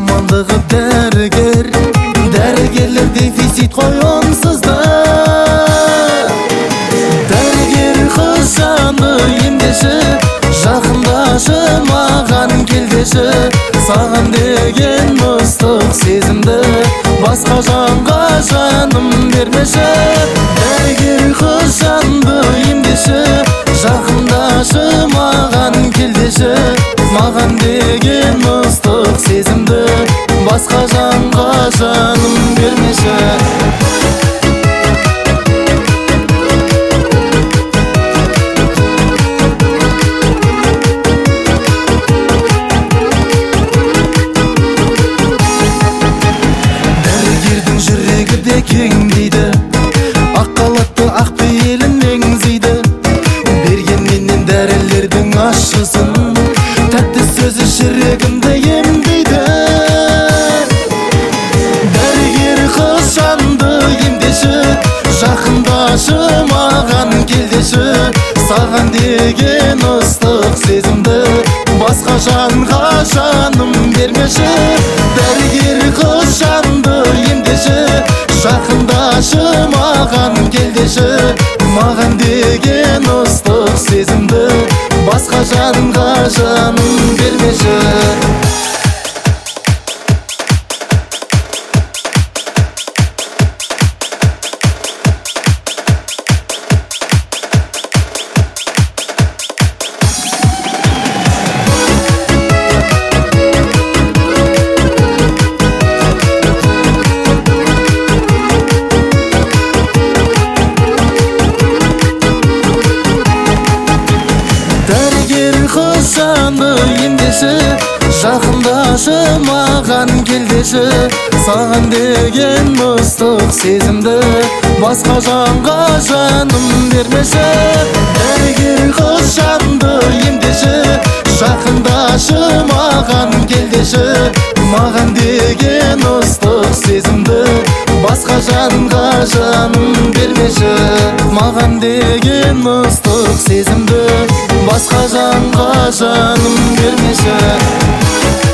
мамандығы дәрігер. Дәрігерлер дефицит қой онсызда. Дәрігер қыз жаны емдеші, жақындашы маған келдеші. Саған деген ыстық сезімді басқа жанға жаным бермеші. Дәрігер қыз жанды емдеші, жақындашы маған келдеші. Маған деген ыстық сезімді басқа жанға жаным бермеші. Кең дейді, ақ қалатты ақ пейілін меңзейді. Бергенменен дәрілердің ащысын, тәтті сөзі жүрегімді емдейді. Дәрігер қыз жанды емдеші, жақындашы маған келдеші. Саған деген ыстық сезімді басқа жанға жаным бермеші. Дәрігер қыз жанды емдеші, жақындашы маған келдеші. Маған деген ыстық сезімді басқа жанға жаным бермеші. Қыз жаны емдеші, жақындашы маған келдеші. Саған деген ыстық сезімді басқа жанға жаным бермеші. Дәрігер қыз жанды емдеші, жақындашы маған келдеші. Маған деген ыстық сезімді басқа жанға жаным бермеші. Маған деген ыстық сезімді басқа жанға жаным бермеші.